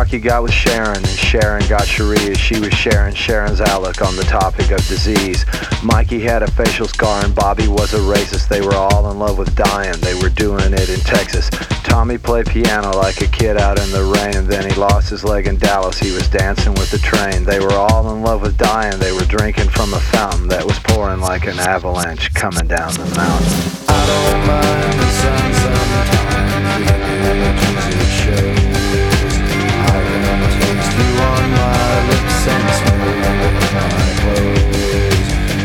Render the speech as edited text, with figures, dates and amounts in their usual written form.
Sparky got with Sharon, and Sharon got Sharia. She was sharing Sharon's outlook on the topic of disease. Mikey had a facial scar and Bobby was a racist. They were all in love with dying. They were doing it in Texas. Tommy played piano like a kid out in the rain. Then he lost his leg in Dallas. He was dancing with the train. They were all in love with dying. They were drinking from a fountain that was pouring like an avalanche coming down the mountain. I don't mind the sun sometimes, the edges it shows. I can taste you on my lips and